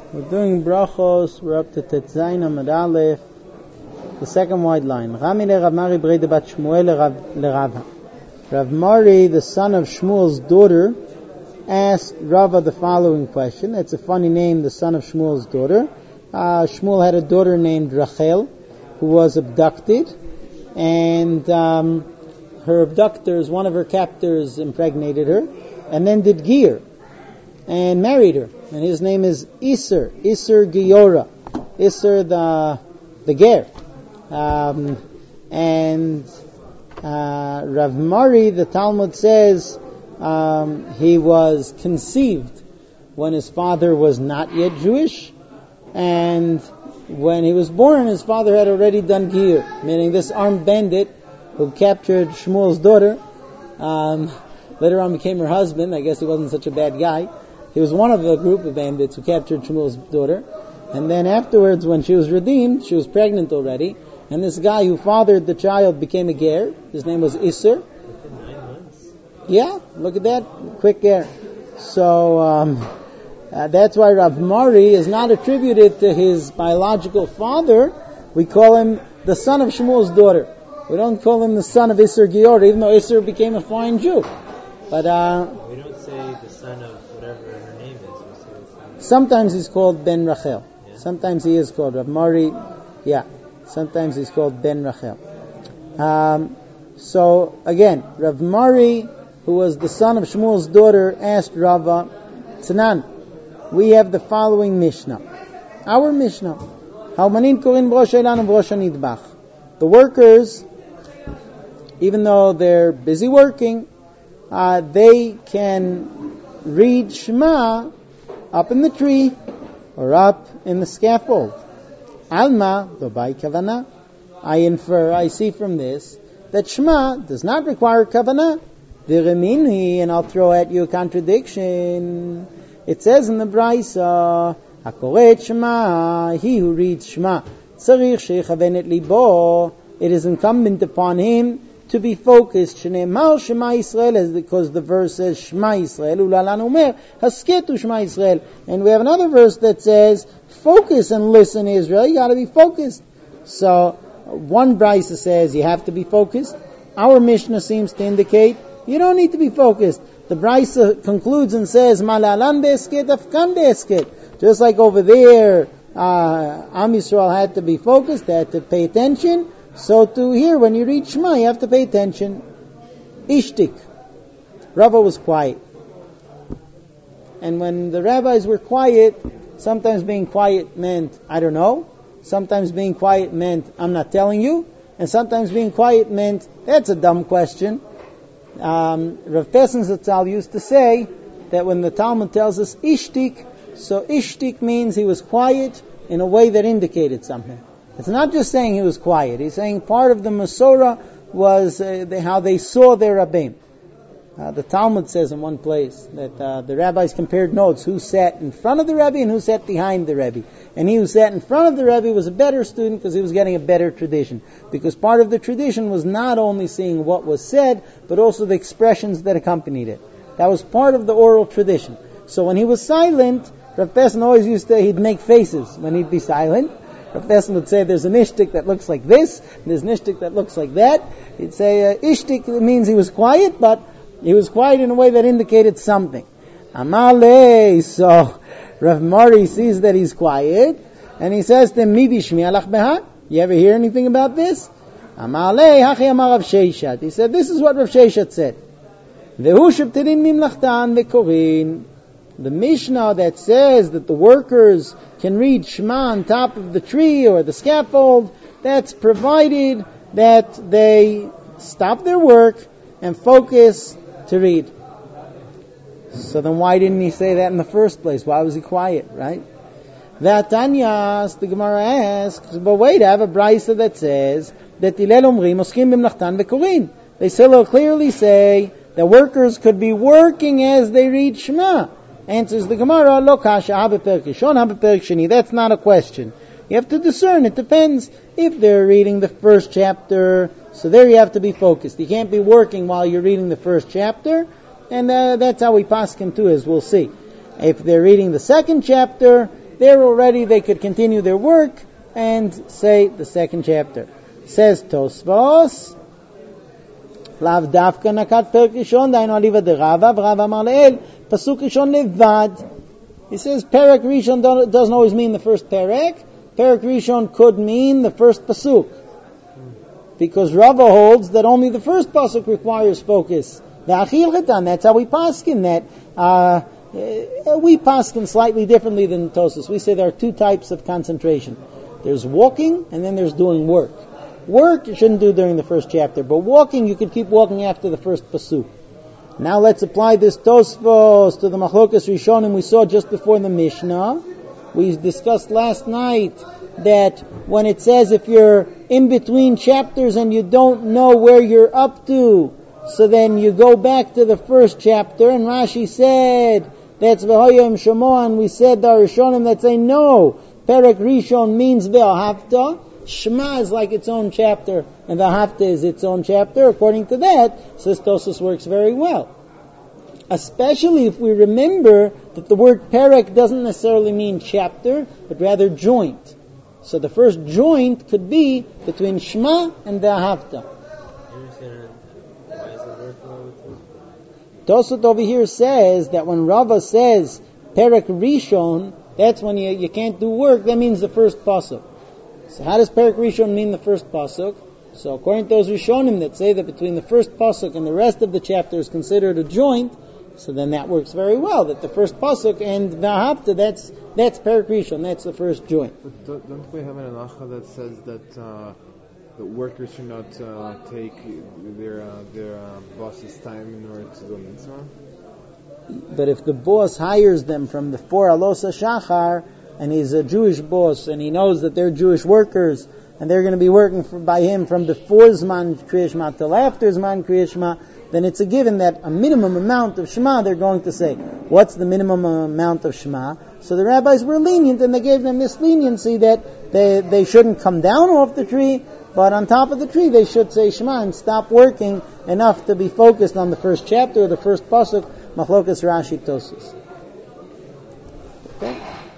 We're doing brachos. We're up to Tetzayin Amud Aleph, the second wide line. Rami le Rav Mari Breda bat Shmuel le Rava. Rav Mari, the son of Shmuel's daughter, asked Rava the following question. It's a funny name, the son of Shmuel's daughter. Shmuel had a daughter named Rachel, who was abducted, and her abductors, one of her captors, impregnated her, and then did Giyur, and married her. And his name is Isser Giora, Isser the Ger. Rav Mari, the Talmud says, he was conceived when his father was not yet Jewish, and when he was born, his father had already done Giyur, meaning this armed bandit who captured Shmuel's daughter, later on became her husband. I guess he wasn't such a bad guy. He was one of the group of bandits who captured Shmuel's daughter. And then afterwards, when she was redeemed, she was pregnant already. And this guy who fathered the child became a ger. His name was Isser. Within 9 months? Yeah, look at that. Quick ger. So, that's why Rav Mari is not attributed to his biological father. We call him the son of Shmuel's daughter. We don't call him the son of Isser Gior, even though Isser became a fine Jew. But we don't say the son of whatever her name is. We say the son of... Sometimes he's called Ben Rachel. Yeah. Sometimes he is called Rav Mari. Yeah. Sometimes he's called Ben Rachel. So again, Rav Mari, who was the son of Shmuel's daughter, asked Rava, Tzanan, we have the following Mishnah. Our Mishnah. Ha'omanim korin b'rosh ha'elan u'b'rosh ha'nidbach. The workers, even though they're busy working, they can read Shema up in the tree or up in the scaffold. Alma, by kavana, I see from this that Shema does not require kavana. V'remini, and I'll throw at you a contradiction. It says in the Braisa, Hakoret Shema, he who reads Shema, tzarich shechaven et libo, it is incumbent upon him to be focused. Shneimar Shema Yisrael, because the verse says Shema Yisrael, ulalan umer hasketu Shema Yisrael, and we have another verse that says focus and listen, Israel. You got to be focused. So one Braisa says you have to be focused. Our Mishnah seems to indicate you don't need to be focused. The Braisa concludes and says malalan be'esket afkan be'esket. Just like over there, Am Yisrael had to be focused, they had to pay attention. So to here, when you read Shema, you have to pay attention. Ishtik. Rava was quiet. And when the rabbis were quiet, sometimes being quiet meant, I don't know. Sometimes being quiet meant, I'm not telling you. And sometimes being quiet meant, that's a dumb question. Rav Pesach Zatzal used to say that when the Talmud tells us Ishtik, so Ishtik means he was quiet in a way that indicated something. It's not just saying he was quiet. He's saying part of the Masorah was how they saw their Rabbeim. The Talmud says in one place that the rabbis compared notes, who sat in front of the Rebbe and who sat behind the Rebbe. And he who sat in front of the Rebbe was a better student because he was getting a better tradition. Because part of the tradition was not only seeing what was said, but also the expressions that accompanied it. That was part of the oral tradition. So when he was silent, Rav Pesach always used to, he'd make faces when he'd be silent. Rav Pesach would say there's an ishtik that looks like this, and there's an ishtik that looks like that. He'd say ishtik means he was quiet, but he was quiet in a way that indicated something. Amale, so Rav Mari sees that he's quiet, and he says to him, Mi bishmi alach beha? You ever hear anything about this? Amale, hachi amar Rav Sheishat. He said, this is what Rav Sheishat said. Vehu shebtirin mimlachtan vekorin. The Mishnah that says that the workers can read Shema on top of the tree or the scaffold, that's provided that they stop their work and focus to read. So then why didn't he say that in the first place? Why was he quiet, right? Vatanyas, the Gemara asks, but wait, I have a Braisa that says that Hillel Omrim oskim b'mlachtan vekorin. They still clearly say that workers could be working as they read Shema. Answers the Gemara, lo kasha ha beperek rishon ha beperek sheni. That's not a question. You have to discern. It depends. If they're reading the first chapter, so there you have to be focused. You can't be working while you're reading the first chapter, and that's how we paskin too, as we'll see. If they're reading the second chapter, there already they could continue their work and say the second chapter. Says Tosfos, Lav Dafka Nakat Perek Rishon, Dainu Aliva de Rava, Rava Amar Le'el, Pasuk Rishon Levad. He says Perek Rishon doesn't always mean the first Perek. Perek Rishon could mean the first Pasuk. Because Rava holds that only the first Pasuk requires focus. That's how we paskin that. We paskin slightly differently than Tosfos. We say there are two types of concentration. There's walking and then there's doing work. Work you shouldn't do during the first chapter, but walking you could keep walking after the first pasuk. Now let's apply this Tosfos to the Machlokas Rishonim we saw just before the Mishnah. We discussed last night that when it says if you're in between chapters and you don't know where you're up to, so then you go back to the first chapter, and Rashi said that's V'hoyam Shemo, and we said the Rishonim that say no, Perek Rishon means Ve'ahavta. Shema is like its own chapter, and Ve'ahavta is its own chapter. According to that, says Tosfos works very well. Especially if we remember that the word Perek doesn't necessarily mean chapter, but rather joint. So the first joint could be between Shema and Ve'ahavta. Tosfos over here says that when Rava says Perek Rishon, that's when you can't do work, that means the first pasuk. So how does Perek Rishon mean the first pasuk? So according to those Rishonim that say that between the first pasuk and the rest of the chapter is considered a joint, so then that works very well, that the first pasuk and Ve'ahavta, that's Perek Rishon, that's the first joint. But don't we have an halacha that says that the workers should not take their boss's time in order to do a mitzvah? But if the boss hires them from the 4 Alosa Shachar, and he's a Jewish boss, and he knows that they're Jewish workers, and they're going to be working by him from before Zman Kriya Shema till after Zman Kriya Shema, then it's a given that a minimum amount of Shema they're going to say. What's the minimum amount of Shema? So the rabbis were lenient, and they gave them this leniency that they shouldn't come down off the tree, but on top of the tree they should say Shema and stop working enough to be focused on the first chapter or the first pasuk, Machlokas Rashi Tosfos. Okay?